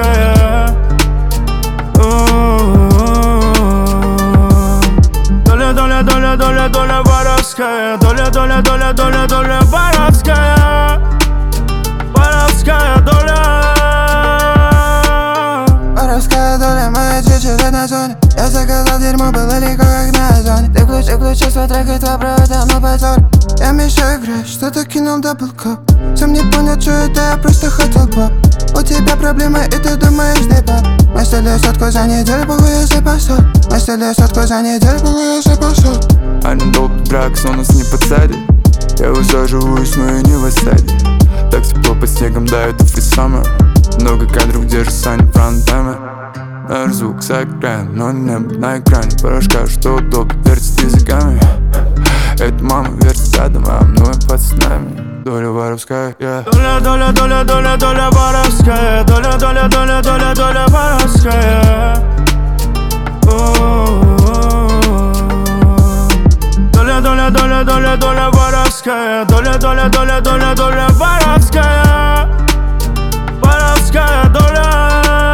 воровская. Доля, доля, доля, доля, доля воровская. Доля, доля, доля, доля, доля воровская. Воровская доля. Воровская доля, моя чуть-чуть на зоне. Я заказал дерьмо, было легко как на зоне. Ты включил свой трек, и твой провода, но позор. Я мешаю играть, что-то кинул даблкоп. Сам не понял, что это, я просто хотел поп. У тебя проблемы, и ты думаешь, дай пап. Мы стали сотку за неделю, похуй, если посол. Мы стали сотку за неделю, похуй, если посол. Арендовал дракс, он нас не подсадит. Я высаживаюсь, но я не в осаде. Так тепло под снегом дает every summer. Много кадров, где же Саня фронтами. Наш звук за экран, но небо на экране. Порошка, что удобно, вертит языками. Это мама вертит рядом, а мной пацанами. Доля воровская, yeah. Доля, доля, доля, доля, доля воровская. Доля, доля, доля, доля, доля воровская. Доля, доля, доля, доля, доля воровская. Доля, доля, доля, доля, доля воровская. Воровская доля.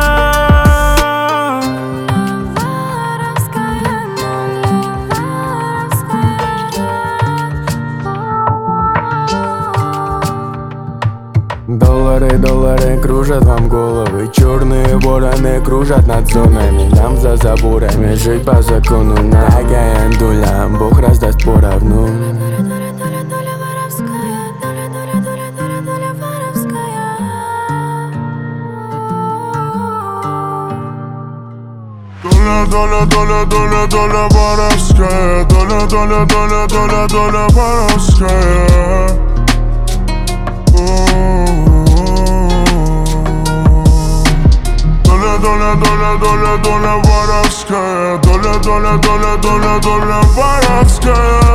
Доллары, доллары кружат вам головы. Черные вороны кружат над зонами. Нам за заборами жить по закону. Нагая дуля, Бог раздаст поровну. Доля, доля, доля, доля воровская. Доля, доля, доля, доля, доля воровская. Доля, доля, доля, доля воровская. Доля, доля, доля, доля, доля воровская.